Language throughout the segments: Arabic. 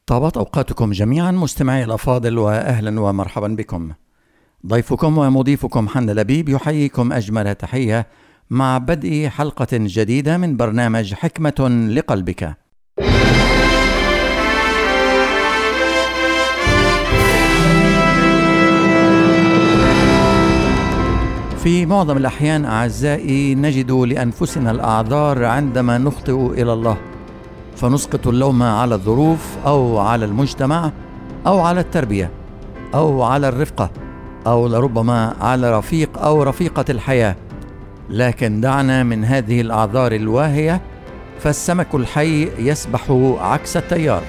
طابت أوقاتكم جميعا مستمعي الأفاضل، وأهلا ومرحبا بكم. ضيفكم ومضيفكم حنا لبيب يحييكم أجمل تحية مع بدء حلقة جديدة من برنامج حكمة لقلبك. في معظم الأحيان أعزائي نجد لأنفسنا الأعذار عندما نخطئ إلى الله، فنسقط اللوم على الظروف أو على المجتمع أو على التربية أو على الرفقة أو لربما على رفيق أو رفيقة الحياة. لكن دعنا من هذه الأعذار الواهية، فالسمك الحي يسبح عكس التيار.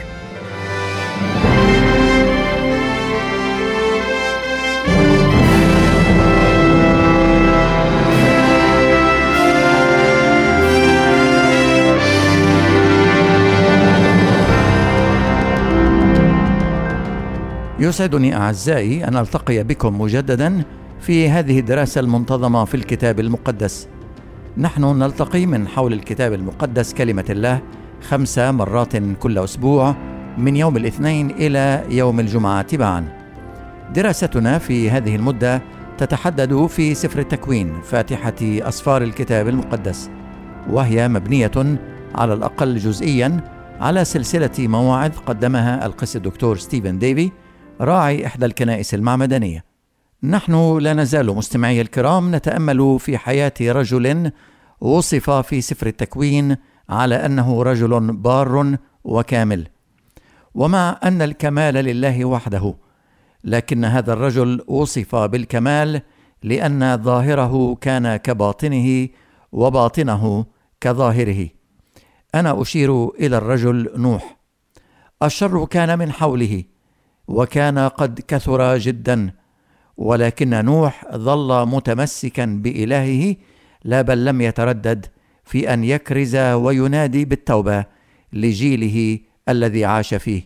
يسعدني أعزائي أن ألتقي بكم مجددا في هذه الدراسة المنتظمة في الكتاب المقدس. نحن نلتقي من حول الكتاب المقدس كلمة الله 5 مرات كل أسبوع، من يوم الاثنين إلى يوم الجمعة تباعا. دراستنا في هذه المدة تتحدد في سفر التكوين، فاتحة أسفار الكتاب المقدس، وهي مبنية على الأقل جزئيا على سلسلة مواعظ قدمها القس الدكتور ستيفن ديفي، راعي إحدى الكنائس المعمدانية. نحن لا نزال مستمعي الكرام نتأمل في حياة رجل وصف في سفر التكوين على أنه رجل بار وكامل، ومع أن الكمال لله وحده، لكن هذا الرجل وصف بالكمال لأن ظاهره كان كباطنه وباطنه كظاهره. أنا أشير إلى الرجل نوح. الشر كان من حوله وكان قد كثر جدا، ولكن نوح ظل متمسكا بإلهه، لا بل لم يتردد في أن يكرز وينادي بالتوبة لجيله الذي عاش فيه.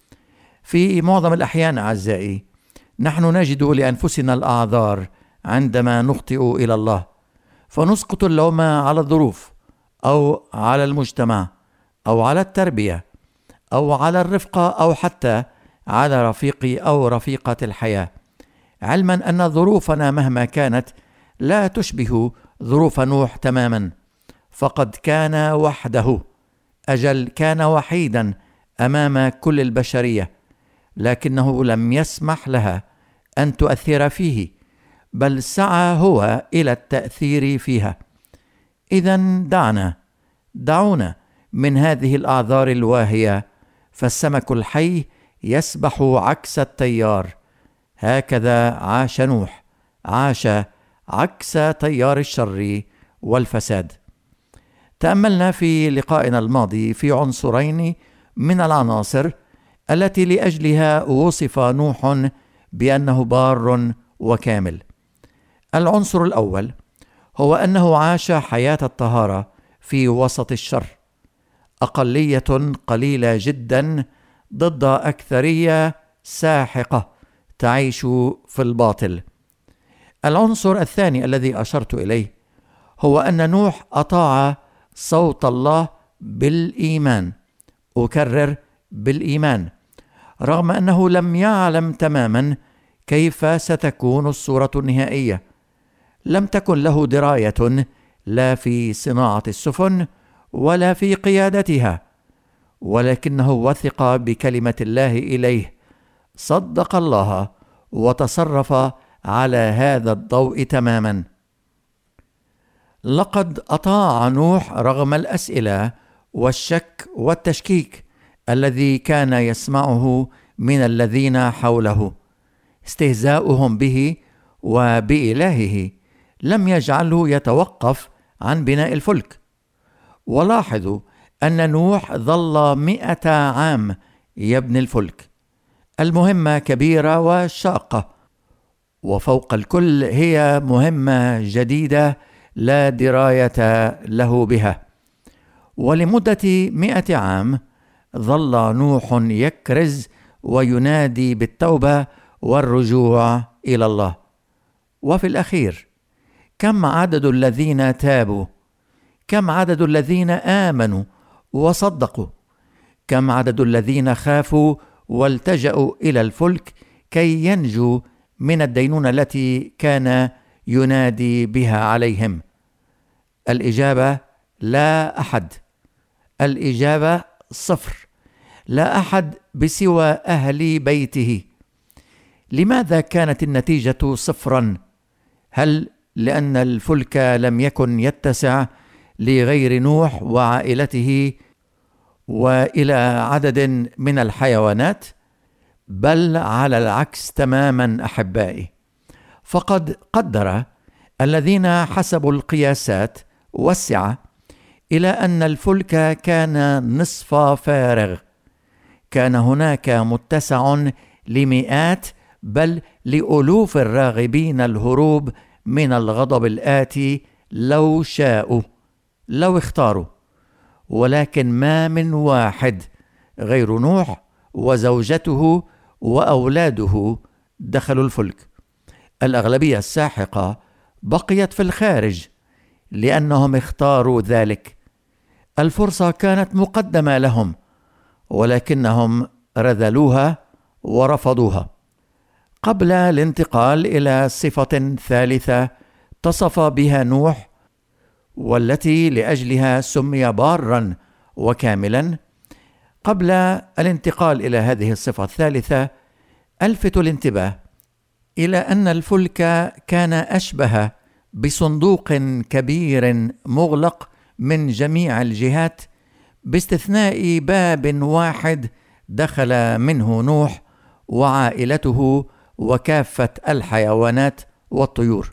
في معظم الأحيان أعزائي نحن نجد لأنفسنا الأعذار عندما نخطئ إلى الله، فنسقط اللوم على الظروف أو على المجتمع أو على التربية أو على الرفقة أو حتى على رفيقي أو رفيقة الحياة، علما أن ظروفنا مهما كانت لا تشبه ظروف نوح تماما، فقد كان وحده، أجل كان وحيدا أمام كل البشرية، لكنه لم يسمح لها أن تؤثر فيه، بل سعى هو إلى التأثير فيها. إذن دعونا من هذه الأعذار الواهية، فالسمك الحي يسبح عكس التيار. هكذا عاش نوح، عاش عكس تيار الشر والفساد. تأملنا في لقائنا الماضي في عنصرين من العناصر التي لأجلها وصف نوح بأنه بار وكامل. العنصر الأول هو أنه عاش حياة الطهارة في وسط الشر، أقلية قليلة جدا ضد أكثرية ساحقة تعيش في الباطل. العنصر الثاني الذي أشرت إليه هو أن نوح أطاع صوت الله بالإيمان، أكرر بالإيمان، رغم أنه لم يعلم تماما كيف ستكون الصورة النهائية. لم تكن له دراية لا في صناعة السفن ولا في قيادتها، ولكنه وثق بكلمة الله إليه، صدق الله وتصرف على هذا الضوء تماما. لقد أطاع نوح رغم الأسئلة والشك والتشكيك الذي كان يسمعه من الذين حوله. استهزاؤهم به وبإلهه لم يجعله يتوقف عن بناء الفلك. ولاحظوا أن نوح ظل 100 عام يبني الفلك. المهمة كبيرة وشاقة، وفوق الكل هي مهمة جديدة لا دراية له بها. ولمدة 100 عام ظل نوح يكرز وينادي بالتوبة والرجوع إلى الله. وفي الأخير كم عدد الذين تابوا؟ كم عدد الذين آمنوا وصدقوا؟ كم عدد الذين خافوا والتجأوا إلى الفلك كي ينجوا من الدينونة التي كان ينادي بها عليهم؟ الإجابة لا أحد. الإجابة 0. لا أحد بسوى أهل بيته. لماذا كانت النتيجة 0؟ هل لأن الفلك لم يكن يتسع لغير نوح وعائلته وإلى عدد من الحيوانات؟ بل على العكس تماما أحبائي، فقد قدر الذين حسبوا القياسات والسعة إلى أن الفلك كان نصف فارغ. كان هناك متسع لمئات بل لألوف الراغبين الهروب من الغضب الآتي لو شاءوا، لو اختاروا، ولكن ما من واحد غير نوح وزوجته وأولاده دخلوا الفلك. الأغلبية الساحقة بقيت في الخارج لأنهم اختاروا ذلك. الفرصة كانت مقدمة لهم ولكنهم رذلوها ورفضوها. قبل الانتقال إلى صفة ثالثة اتصف بها نوح والتي لأجلها سمي بارا وكاملا، قبل الانتقال إلى هذه الصفة الثالثة ألفت الانتباه إلى أن الفلك كان أشبه بصندوق كبير مغلق من جميع الجهات باستثناء باب واحد دخل منه نوح وعائلته وكافة الحيوانات والطيور.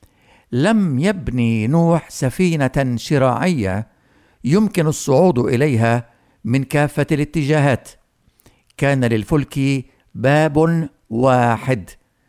لم يبني نوح سفينة شراعية يمكن الصعود إليها من كافة الاتجاهات. كان للفلك باب واحد،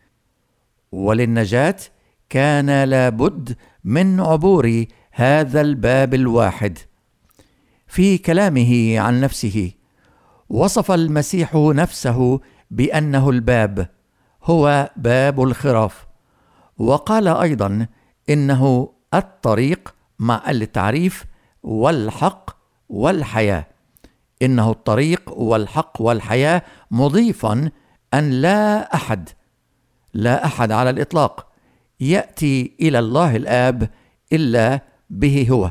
وللنجاة كان لابد من عبور هذا الباب الواحد. في كلامه عن نفسه وصف المسيح نفسه بأنه الباب، هو باب الخراف، وقال أيضا إنه الطريق مع التعريف والحق والحياة. إنه الطريق والحق والحياة، مضيفا أن لا أحد على الإطلاق يأتي إلى الله الآب إلا به هو.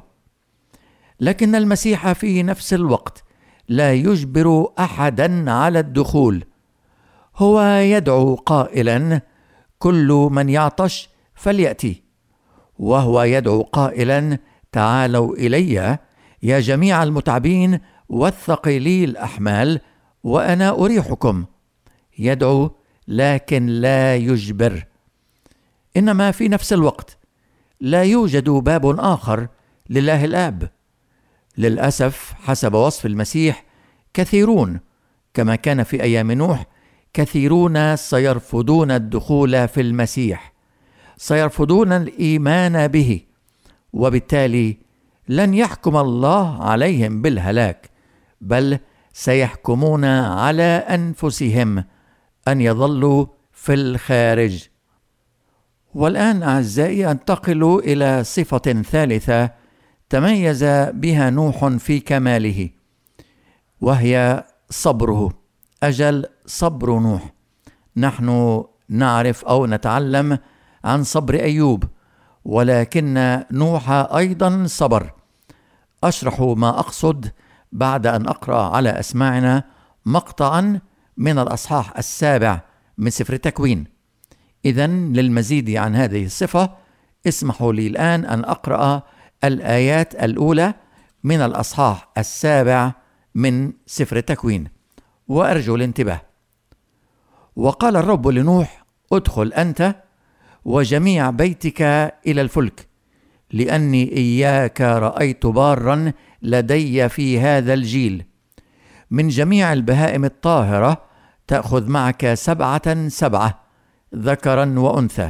لكن المسيح في نفس الوقت لا يجبر أحدا على الدخول. هو يدعو قائلا: كل من يعطش فليأتي. وهو يدعو قائلا: تعالوا إلي يا جميع المتعبين والثقيلي الأحمال وأنا أريحكم. يدعو لكن لا يجبر. إنما في نفس الوقت لا يوجد باب آخر لله الآب. للأسف حسب وصف المسيح كثيرون، كما كان في أيام نوح، كثيرون سيرفضون الدخول في المسيح، سيرفضون الإيمان به، وبالتالي لن يحكم الله عليهم بالهلاك، بل سيحكمون على أنفسهم أن يظلوا في الخارج. والآن أعزائي أنتقل إلى صفة ثالثة تميز بها نوح في كماله، وهي صبره. أجل صبر نوح. نحن نعرف أو نتعلم عن صبر أيوب، ولكن نوح أيضا صبر. أشرح ما أقصد بعد أن أقرأ على أسماعنا مقطعا من الأصحاح 7 من سفر التكوين. إذن للمزيد عن هذه الصفة اسمحوا لي الآن أن أقرأ الآيات الأولى من الأصحاح 7 من سفر التكوين، وأرجو الانتباه. وقال الرب لنوح: ادخل أنت وجميع بيتك إلى الفلك، لأني إياك رأيت بارا لدي في هذا الجيل. من جميع البهائم الطاهرة تأخذ معك 7 ذكرا وأنثى،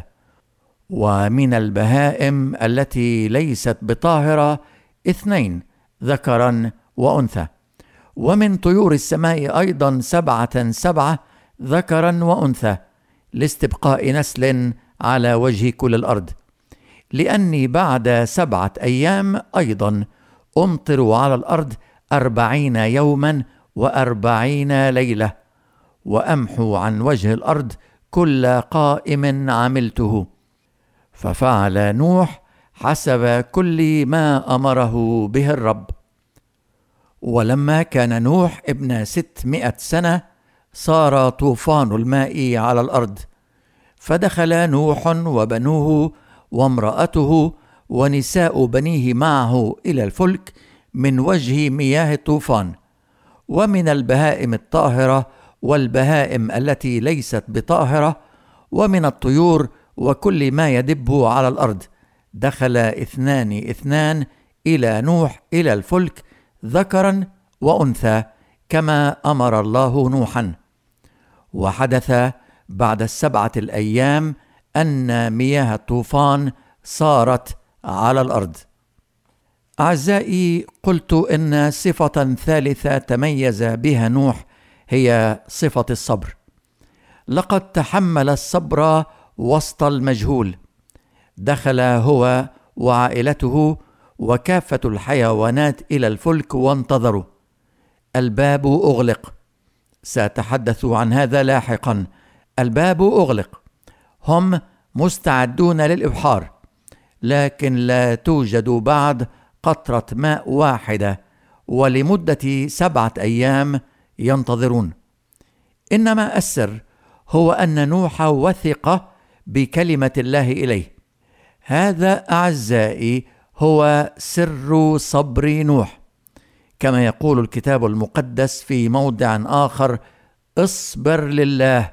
ومن البهائم التي ليست بطاهرة 2 ذكرا وأنثى، ومن طيور السماء أيضا 7 ذكرا وأنثى، لاستبقاء نسل على وجه كل الأرض. لأني بعد 7 أيام أيضا أمطر على الأرض 40 يوما 140 ليلة، وأمحو عن وجه الأرض كل قائم عملته. ففعل نوح حسب كل ما أمره به الرب. ولما كان نوح ابن 600 سنة صار طوفان الماء على الأرض، فدخل نوح وبنوه وامرأته ونساء بنيه معه إلى الفلك من وجه مياه الطوفان، ومن البهائم الطاهرة والبهائم التي ليست بطاهرة، ومن الطيور وكل ما يدب على الأرض، دخل 2 إلى نوح إلى الفلك، ذكرا وأنثى، كما أمر الله نوحا. وحدث بعد 7 أيام أن مياه الطوفان صارت على الأرض. أعزائي، قلت إن صفة ثالثة تميز بها نوح هي صفة الصبر. لقد تحمل الصبر وسط المجهول. دخل هو وعائلته وكافة الحيوانات إلى الفلك وانتظروا. الباب أغلق، سأتحدث عن هذا لاحقا. الباب أغلق، هم مستعدون للإبحار، لكن لا توجد بعد قطرة ماء واحدة، ولمدة 7 أيام ينتظرون. إنما السر هو أن نوح وثق بكلمة الله إليه. هذا أعزائي هو سر صبر نوح، كما يقول الكتاب المقدس في موضع آخر: اصبر لله.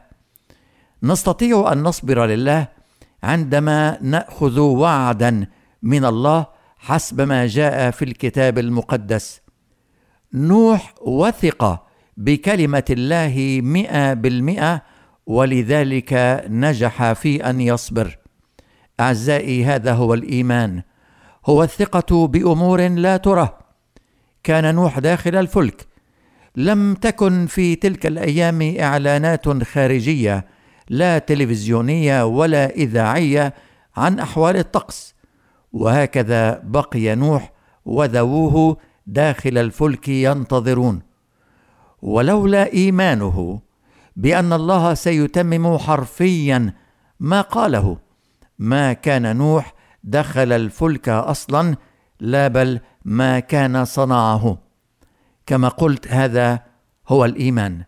نستطيع أن نصبر لله عندما نأخذ وعدا من الله حسب ما جاء في الكتاب المقدس. نوح وثق بكلمة الله 100%، ولذلك نجح في أن يصبر. أعزائي، هذا هو الإيمان، هو الثقة بأمور لا ترى. كان نوح داخل الفلك، لم تكن في تلك الأيام إعلانات خارجية، لا تلفزيونية ولا إذاعية، عن أحوال الطقس. وهكذا بقي نوح وذووه داخل الفلك ينتظرون. ولولا إيمانه بأن الله سيتمم حرفيا ما قاله، ما كان نوح دخل الفلك أصلا، لا بل ما كان صنعه. كما قلت، هذا هو الإيمان،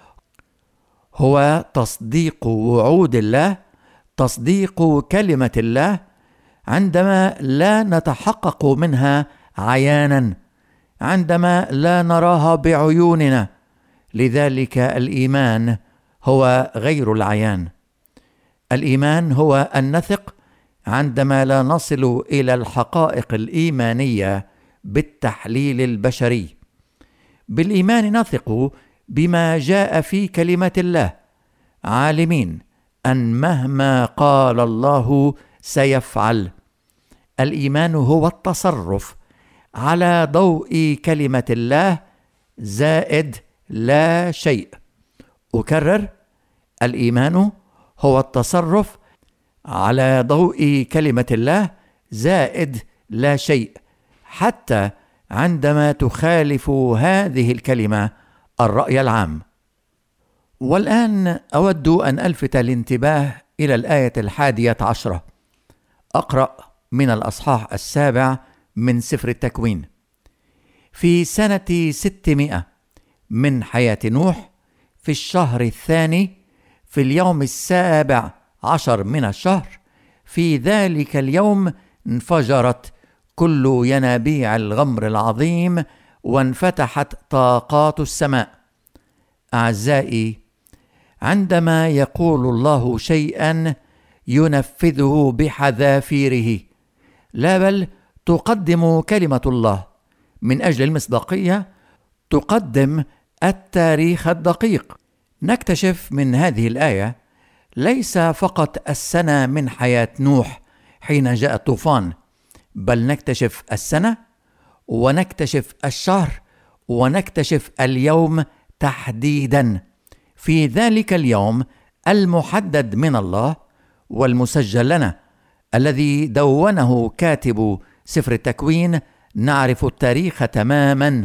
هو تصديق وعود الله، تصديق كلمة الله عندما لا نتحقق منها عيانا، عندما لا نراها بعيوننا. لذلك الإيمان هو غير العيان. الإيمان هو أن نثق عندما لا نصل إلى الحقائق الإيمانية بالتحليل البشري. بالإيمان نثق بما جاء في كلمة الله، عالمين أن مهما قال الله سيفعل. الإيمان هو التصرف على ضوء كلمة الله زائد لا شيء. أكرر، الإيمان هو التصرف على ضوء كلمة الله زائد لا شيء، حتى عندما تخالف هذه الكلمة الرأي العام. والآن أود أن ألفت الانتباه إلى الآية 11. أقرأ من الأصحاح 7 من سفر التكوين. في سنة 600 من حياة نوح، في الشهر 2 في اليوم 17 من الشهر، في ذلك اليوم انفجرت كل ينابيع الغمر العظيم، وانفتحت طاقات السماء. أعزائي، عندما يقول الله شيئا ينفذه بحذافيره، لا بل تقدم كلمة الله من أجل المصداقية، تقدم التاريخ الدقيق. نكتشف من هذه الآية ليس فقط السنة من حياة نوح حين جاء الطوفان، بل نكتشف السنة، ونكتشف الشهر، ونكتشف اليوم تحديدا. في ذلك اليوم المحدد من الله والمسجل لنا، الذي دونه كاتب سفر التكوين، نعرف التاريخ تماما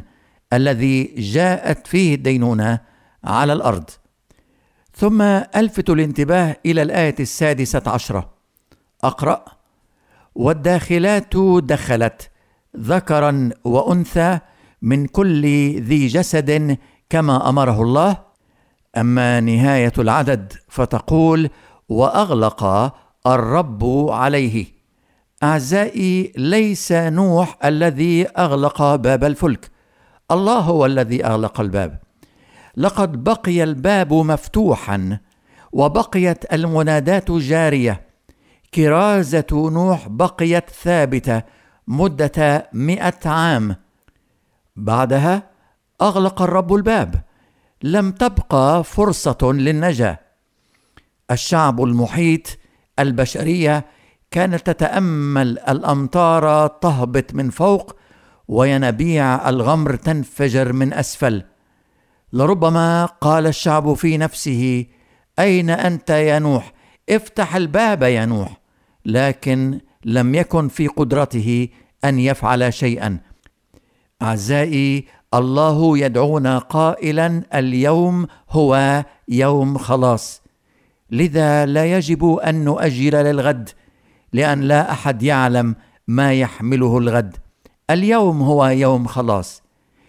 الذي جاءت فيه الدينونة على الأرض. ثم ألفت الانتباه إلى الآية 16 أقرأ: والداخلات دخلت ذكرا وأنثى من كل ذي جسد كما أمره الله. أما نهاية العدد فتقول: وأغلق الرب عليه. أعزائي، ليس نوح الذي أغلق باب الفلك، الله هو الذي أغلق الباب. لقد بقي الباب مفتوحا وبقيت المنادات جارية. كرازة نوح بقيت ثابتة مدة 100 عام. بعدها أغلق الرب الباب، لم تبقى فرصة للنجاة. الشعب المحيط، البشرية، كانت تتأمل الأمطار تهبط من فوق وينابيع الغمر تنفجر من أسفل. لربما قال الشعب في نفسه: أين أنت يا نوح؟ افتح الباب يا نوح. لكن لم يكن في قدرته أن يفعل شيئا. أعزائي، الله يدعونا قائلا: اليوم هو يوم خلاص. لذا لا يجب أن نؤجل للغد، لأن لا أحد يعلم ما يحمله الغد. اليوم هو يوم خلاص.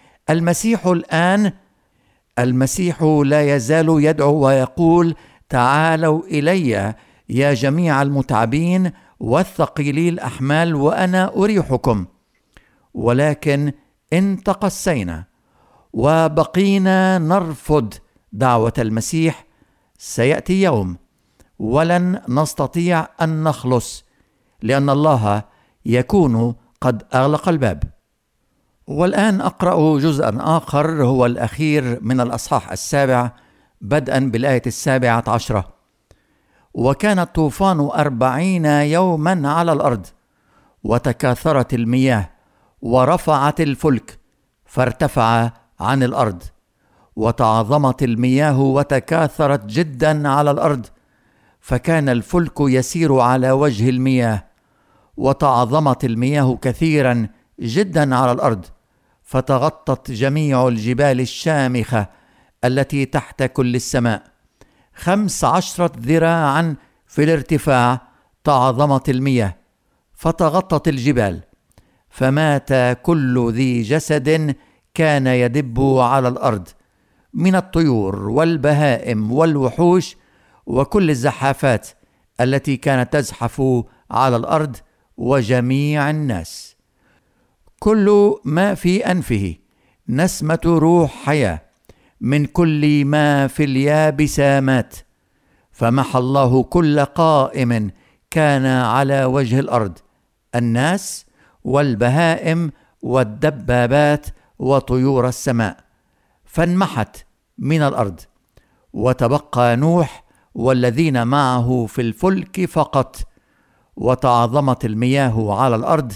المسيح لا يزال يدعو ويقول: تعالوا إلي يا جميع المتعبين والثقيلي الأحمال وأنا أريحكم. ولكن إن تقسينا وبقينا نرفض دعوة المسيح، سيأتي يوم ولن نستطيع أن نخلص، لأن الله يكون قد أغلق الباب. والآن أقرأ جزءا آخر هو الأخير من الأصحاح 7 بدءا بالآية 17. وكان الطوفان 40 يوما على الأرض، وتكاثرت المياه ورفعت الفلك فارتفع عن الأرض، وتعظمت المياه وتكاثرت جدا على الأرض، فكان الفلك يسير على وجه المياه. وتعظمت المياه كثيرا جدا على الأرض، فتغطت جميع الجبال الشامخة التي تحت كل السماء. 15 ذراعا في الارتفاع تعظمت المياه فتغطت الجبال، فمات كل ذي جسد كان يدب على الأرض، من الطيور والبهائم والوحوش وكل الزحافات التي كانت تزحف على الأرض، وجميع الناس. كل ما في أنفه نسمة روح حياة، من كل ما في اليابس مات. فمحى الله كل قائم كان على وجه الأرض، الناس والبهائم والدبابات وطيور السماء، فانمحت من الأرض. وتبقى نوح والذين معه في الفلك فقط، وتعظمت المياه على الأرض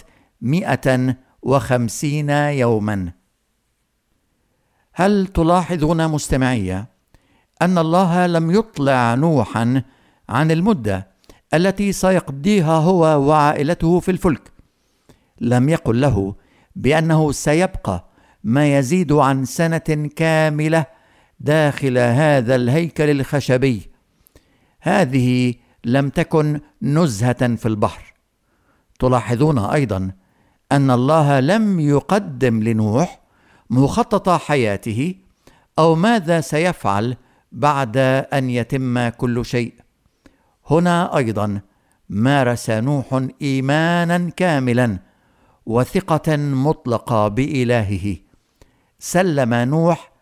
150 يوما. هل تلاحظون مستمعي أن الله لم يطلع نوحا عن المدة التي سيقضيها هو وعائلته في الفلك؟ لم يقل له بأنه سيبقى ما يزيد عن سنة كاملة داخل هذا الهيكل الخشبي. هذه لم تكن نزهة في البحر. تلاحظون أيضا أن الله لم يقدم لنوح مخطط حياته أو ماذا سيفعل بعد أن يتم كل شيء. هنا أيضا مارس نوح إيمانا كاملا وثقة مطلقة بإلهه. سلم نوح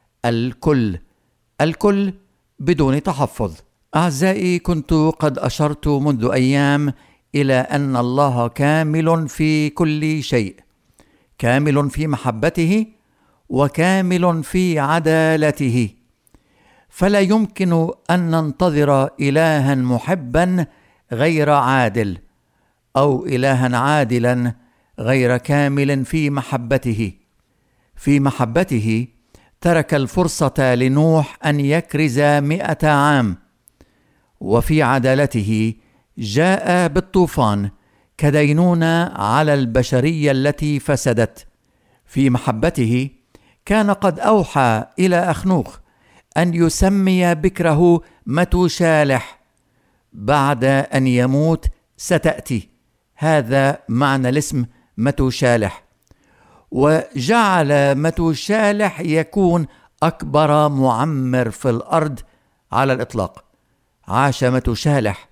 الكل بدون تحفظ. أعزائي، كنت قد أشرت منذ أيام إلى أن الله كامل في كل شيء، كامل في محبته وكامل في عدالته. فلا يمكن أن ننتظر إلها محبا غير عادل، أو إلها عادلا غير كامل في محبته. في محبته ترك الفرصة لنوح أن يكرز 100 عام، وفي عدالته جاء بالطوفان كدينونة على البشرية التي فسدت. في محبته كان قد أوحى إلى أخنوخ أن يسمي بكره متوشالح، بعد أن يموت ستأتي. هذا معنى الاسم متوشالح. وجعل متوشالح يكون أكبر معمر في الأرض على الإطلاق. عاش متوشالح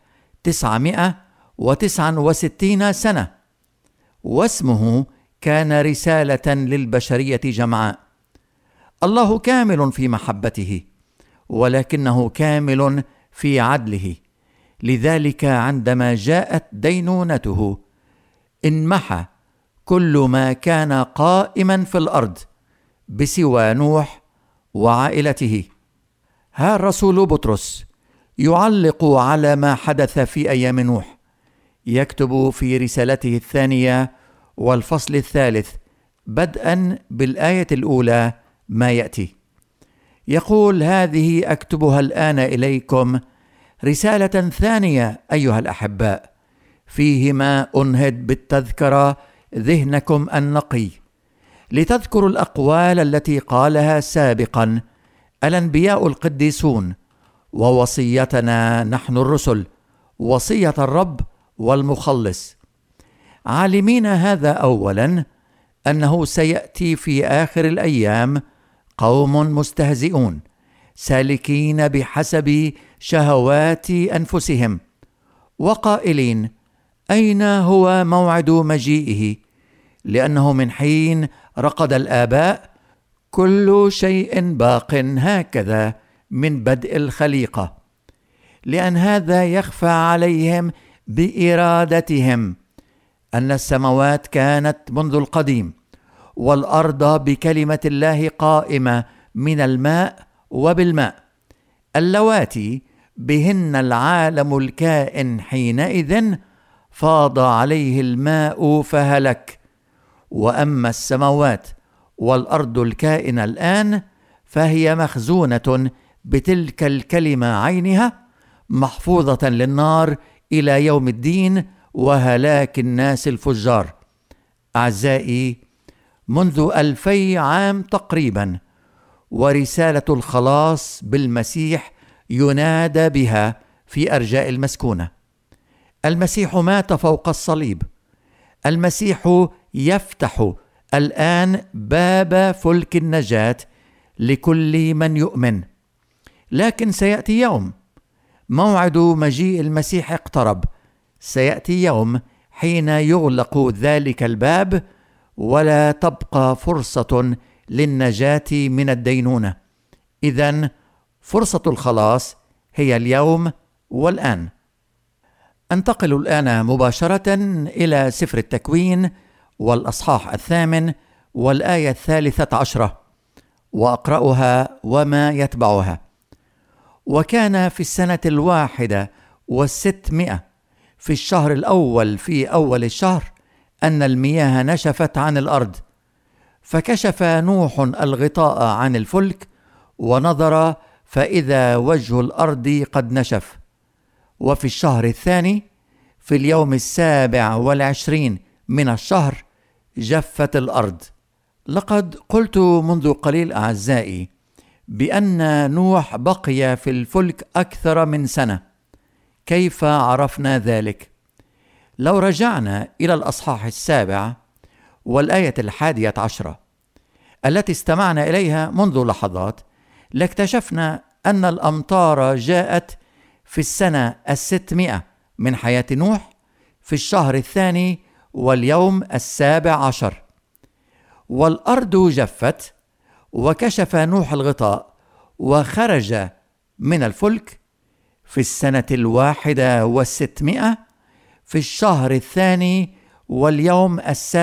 969 سنة، واسمه كان رسالة للبشرية جمعاء. الله كامل في محبته، ولكنه كامل في عدله. لذلك عندما جاءت دينونته انمحى كل ما كان قائما في الأرض بسوى نوح وعائلته. ها الرسول بطرس يعلق على ما حدث في أيام نوح، يكتب في رسالته الثانية والفصل الثالث بدءا بالآية الأولى ما يأتي. يقول: هذه أكتبها الآن إليكم رسالة ثانية أيها الأحباء، فيهما أنهد بالتذكرة ذهنكم النقي، لتذكروا الأقوال التي قالها سابقا الأنبياء القديسون، ووصيتنا نحن الرسل، وصية الرب والمخلص، عالمين هذا أولا أنه سيأتي في آخر الأيام قوم مستهزئون سالكين بحسب شهوات أنفسهم، وقائلين: أين هو موعد مجيئه؟ لأنه من حين رقد الآباء كل شيء باق هكذا من بدء الخليقة، لأن هذا يخفى عليهم بإرادتهم أن السماوات كانت منذ القديم، والأرض بكلمة الله قائمة من الماء وبالماء، اللواتي بهن العالم الكائن حينئذ فاض عليه الماء فهلك. وأما السماوات والأرض الكائنة الآن فهي مخزونة بتلك الكلمة عينها، محفوظة للنار إلى يوم الدين وهلاك الناس الفجار. أعزائي، منذ 2000 عام تقريبا ورسالة الخلاص بالمسيح ينادى بها في أرجاء المسكونة. المسيح مات فوق الصليب. المسيح يفتح الآن باب فلك النجاة لكل من يؤمن. لكن سيأتي يوم، موعد مجيء المسيح اقترب. سيأتي يوم حين يغلق ذلك الباب ولا تبقى فرصة للنجاة من الدينونة. إذن فرصة الخلاص هي اليوم والآن. أنتقل الآن مباشرة إلى سفر التكوين والأصحاح 8 والآية 13، وأقرأها وما يتبعها. وكان في السنة 61 في الشهر الأول في أول الشهر أن المياه نشفت عن الأرض، فكشف نوح الغطاء عن الفلك ونظر فإذا وجه الأرض قد نشف. وفي الشهر الثاني في اليوم 27 من الشهر جفت الأرض. لقد قلت منذ قليل أعزائي بأن نوح بقي في الفلك أكثر من سنة. كيف عرفنا ذلك؟ لو رجعنا إلى الأصحاح 7 والآية 11 التي استمعنا إليها منذ لحظات، لاكتشفنا أن الأمطار جاءت في السنة 600 من حياة نوح في الشهر الثاني واليوم 17، والأرض جفت وكشف نوح الغطاء وخرج من الفلك في السنة 61 في الشهر الثاني واليوم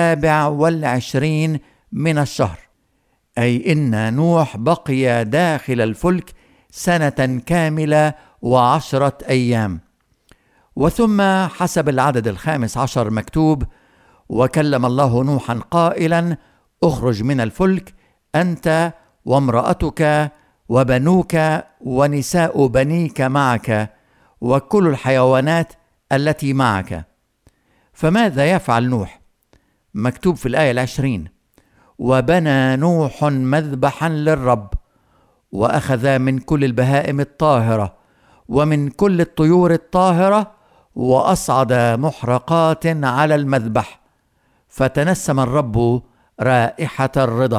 27 من الشهر، أي إن نوح بقي داخل الفلك سنة كاملة و10 أيام. وثم حسب العدد 15 مكتوب: وكلم الله نوحا قائلا: اخرج من الفلك أنت وامرأتك وبنوك ونساء بنيك معك وكل الحيوانات التي معك. فماذا يفعل نوح؟ مكتوب في الآية 20: وبنى نوح مذبحا للرب، وأخذ من كل البهائم الطاهرة ومن كل الطيور الطاهرة وأصعد محرقات على المذبح، فتنسم الرب رائحة الرضا.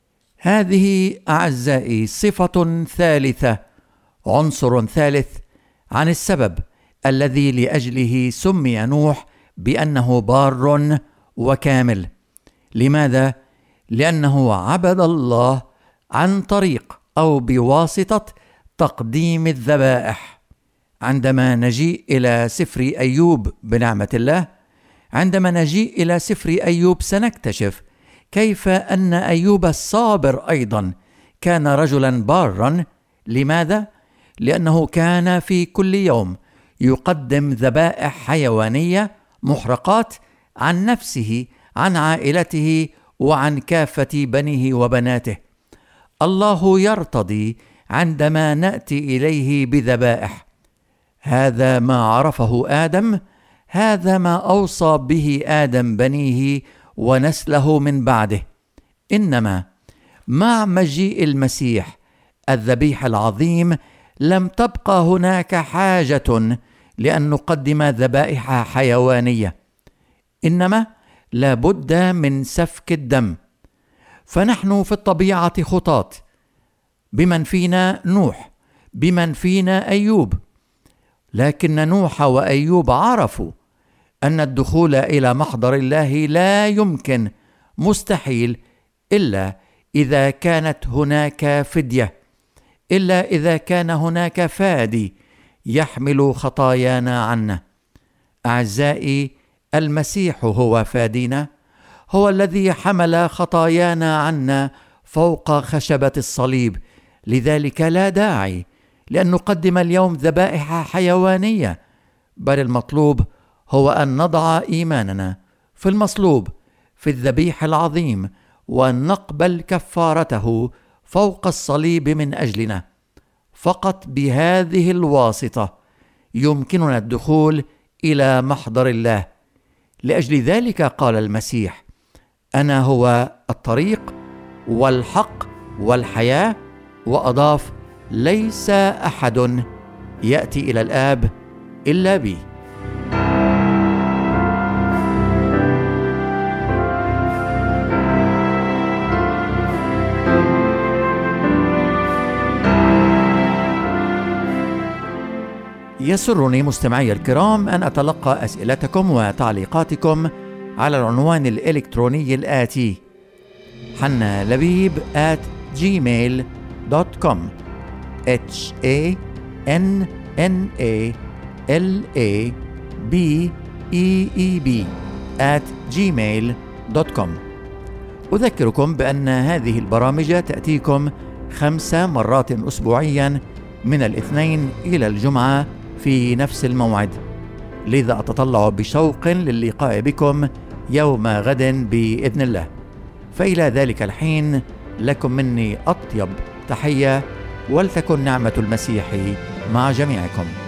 هذه أعزائي صفة ثالثة، عنصر ثالث عن السبب الذي لأجله سمي نوح بأنه بار وكامل. لماذا؟ لأنه عبد الله عن طريق أو بواسطة تقديم الذبائح. عندما نجيء إلى سفر أيوب بنعمة الله، عندما نجيء إلى سفر أيوب سنكتشف كيف أن أيوب الصابر أيضا كان رجلا بارا. لماذا؟ لأنه كان في كل يوم يقدم ذبائح حيوانية محرقات عن نفسه، عن عائلته، وعن كافة بنيه وبناته. الله يرتضي عندما نأتي إليه بذبائح. هذا ما عرفه آدم، هذا ما أوصى به آدم بنيه ونسله من بعده. إنما مع مجيء المسيح الذبيح العظيم لم تبقى هناك حاجة لأن نقدم ذبائح حيوانية، إنما لابد من سفك الدم. فنحن في الطبيعة خطاة، بمن فينا نوح، بمن فينا أيوب، لكن نوح وأيوب عرفوا أن الدخول إلى محضر الله لا يمكن، مستحيل، إلا إذا كانت هناك فدية، إلا إذا كان هناك فادي يحمل خطايانا عنا. أعزائي، المسيح هو فادينا، هو الذي حمل خطايانا عنا فوق خشبة الصليب. لذلك لا داعي لأن نقدم اليوم ذبائح حيوانية، بل المطلوب هو أن نضع إيماننا في المصلوب، في الذبيح العظيم، وأن نقبل كفارته فوق الصليب من أجلنا. فقط بهذه الواسطة يمكننا الدخول إلى محضر الله. لأجل ذلك قال المسيح: أنا هو الطريق والحق والحياة، وأضاف: ليس أحد يأتي إلى الآب إلا بي. يسرني مستمعي الكرام أن أتلقى أسئلتكم وتعليقاتكم على العنوان الإلكتروني الآتي: hannalabib@gmail.com hannalabeb@gmail.com. أذكركم بأن هذه البرامج تأتيكم 5 مرات أسبوعيا من الاثنين إلى الجمعة في نفس الموعد، لذا أتطلع بشوق للقاء بكم يوم غد بإذن الله. فإلى ذلك الحين لكم مني أطيب تحية، ولتكن نعمة المسيح مع جميعكم.